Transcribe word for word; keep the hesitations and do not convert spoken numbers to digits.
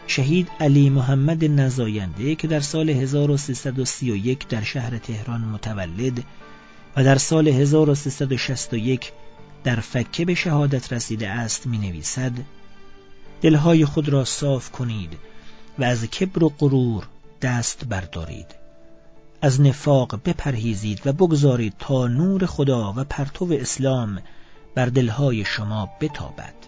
شهید علی محمد نزاینده که در سال هزار و سیصد و سی و یک در شهر تهران متولد و در سال هزار و سیصد و شصت و یک در فکه به شهادت رسیده است می نویسد: دلهای خود را صاف کنید و از کبر و غرور دست بردارید. از نفاق بپرهیزید و بگذارید تا نور خدا و پرتو اسلام بر دلهای شما بتابد.